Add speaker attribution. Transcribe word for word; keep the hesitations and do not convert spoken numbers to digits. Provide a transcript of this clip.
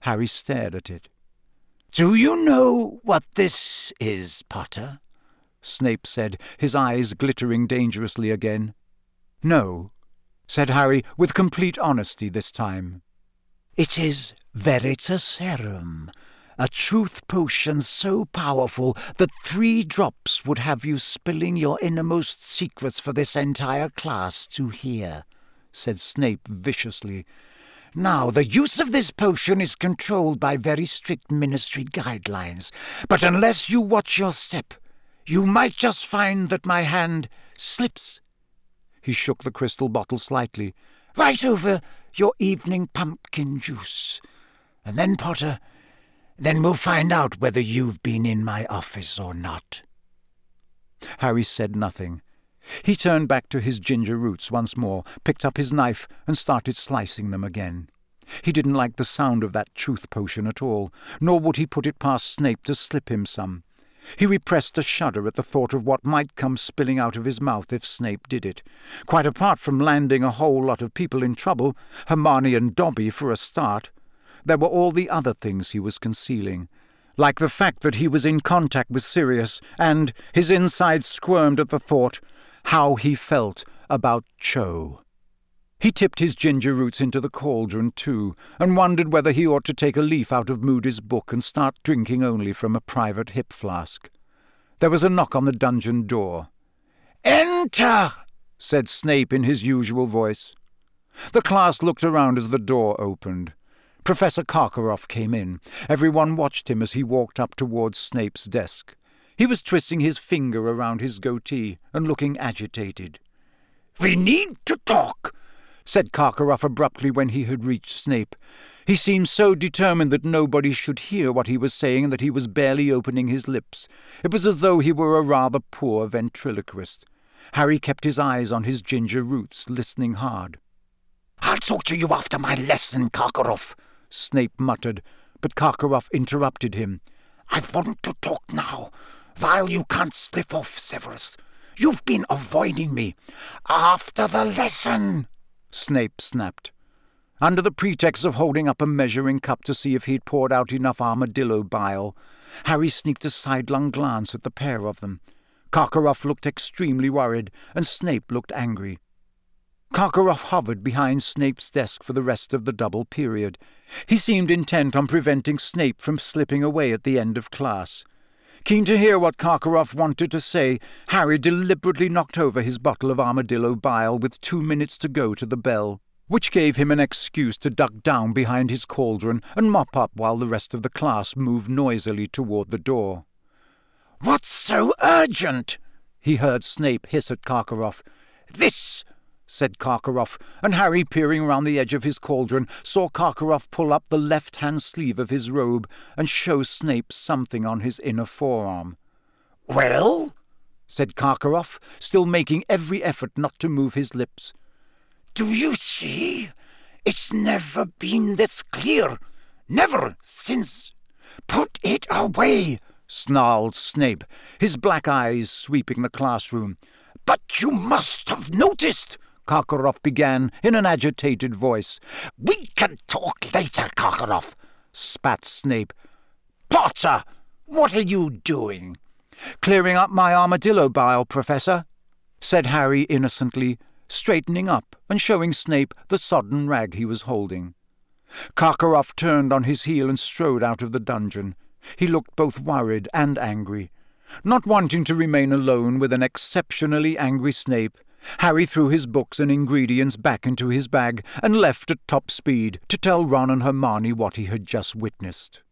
Speaker 1: Harry stared at it. "Do you know what this is, Potter?" Snape said, his eyes glittering dangerously again. "No," said Harry, with complete honesty this time. "It is Veritaserum, a truth potion so powerful that three drops would have you spilling your innermost secrets for this entire class to hear," said Snape viciously. "Now, the use of this potion is controlled by very strict ministry guidelines, but unless you watch your step, you might just find that my hand slips." He shook the crystal bottle slightly. "Right over your evening pumpkin juice. And then, Potter, then we'll find out whether you've been in my office or not." Harry said nothing. He turned back to his ginger roots once more, picked up his knife, and started slicing them again. He didn't like the sound of that truth potion at all, nor would he put it past Snape to slip him some. He repressed a shudder at the thought of what might come spilling out of his mouth if Snape did it. Quite apart from landing a whole lot of people in trouble, Hermione and Dobby for a start, there were all the other things he was concealing, like the fact that he was in contact with Sirius, and, his insides squirmed at the thought, how he felt about Cho. He tipped his ginger roots into the cauldron, too, and wondered whether he ought to take a leaf out of Moody's book and start drinking only from a private hip flask. There was a knock on the dungeon door. "Enter!" said Snape in his usual voice. The class looked around as the door opened. Professor Karkaroff came in. Everyone watched him as he walked up towards Snape's desk. He was twisting his finger around his goatee and looking agitated. "We need to talk," said Karkaroff abruptly when he had reached Snape. He seemed so determined that nobody should hear what he was saying that he was barely opening his lips. It was as though he were a rather poor ventriloquist. Harry kept his eyes on his ginger roots, listening hard. "I'll talk to you after my lesson, Karkaroff," Snape muttered, but Karkaroff interrupted him. "I want to talk now, while you can't slip off, Severus. You've been avoiding me. After the lesson!" Snape snapped. Under the pretext of holding up a measuring cup to see if he'd poured out enough armadillo bile, Harry sneaked a sidelong glance at the pair of them. Karkaroff looked extremely worried, and Snape looked angry. Karkaroff hovered behind Snape's desk for the rest of the double period. He seemed intent on preventing Snape from slipping away at the end of class. Keen to hear what Karkaroff wanted to say, Harry deliberately knocked over his bottle of armadillo bile with two minutes to go to the bell, which gave him an excuse to duck down behind his cauldron and mop up while the rest of the class moved noisily toward the door. "What's so urgent?" he heard Snape hiss at Karkaroff. "This," said Karkaroff, and Harry, peering round the edge of his cauldron, saw Karkaroff pull up the left-hand sleeve of his robe and show Snape something on his inner forearm. "Well?" said Karkaroff, still making every effort not to move his lips. "Do you see? It's never been this clear. Never since—" "Put it away!" snarled Snape, his black eyes sweeping the classroom. "But you must have noticed," Karkaroff began in an agitated voice. "We can talk later, Karkaroff," spat Snape. "Potter, what are you doing?" "Clearing up my armadillo bile, Professor," said Harry innocently, straightening up and showing Snape the sodden rag he was holding. Karkaroff turned on his heel and strode out of the dungeon. He looked both worried and angry. Not wanting to remain alone with an exceptionally angry Snape, Harry threw his books and ingredients back into his bag and left at top speed to tell Ron and Hermione what he had just witnessed.